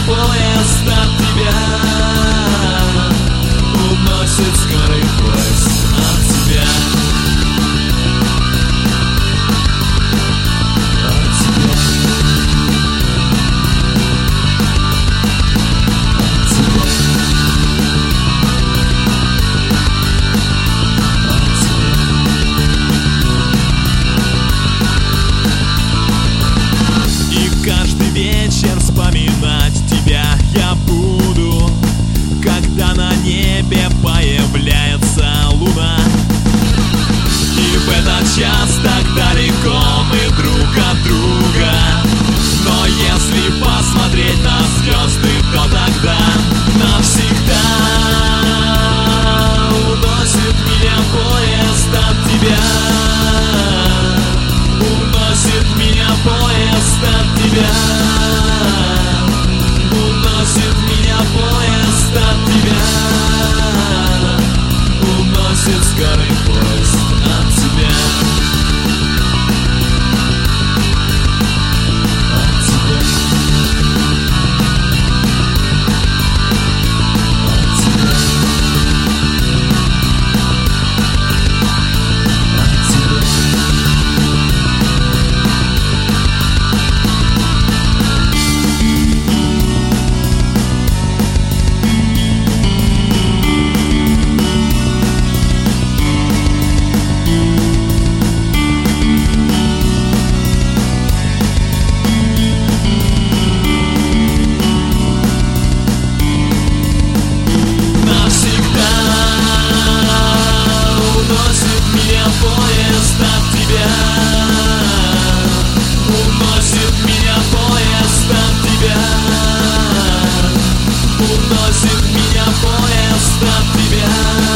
поезд от тебя, уносит скорый поезд от тебя. Каждый вечер вспоминать тебя я буду, когда на небе появляется луна. И в этот час так далеко мы друг от друга, но если посмотреть на звезды, то тогда навсегда уносит меня поезд от тебя. Уносит меня поезд от тебя. Уносит меня поезд от тебя. Уносит скорый поезд от тебя. От тебя. От тебя. От тебя. Поезд от тебя. Уносит меня поезд от тебя. Уносит меня поезд от тебя.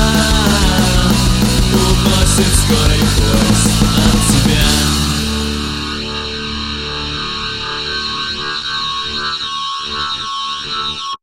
Уносит скорый поезд от тебя.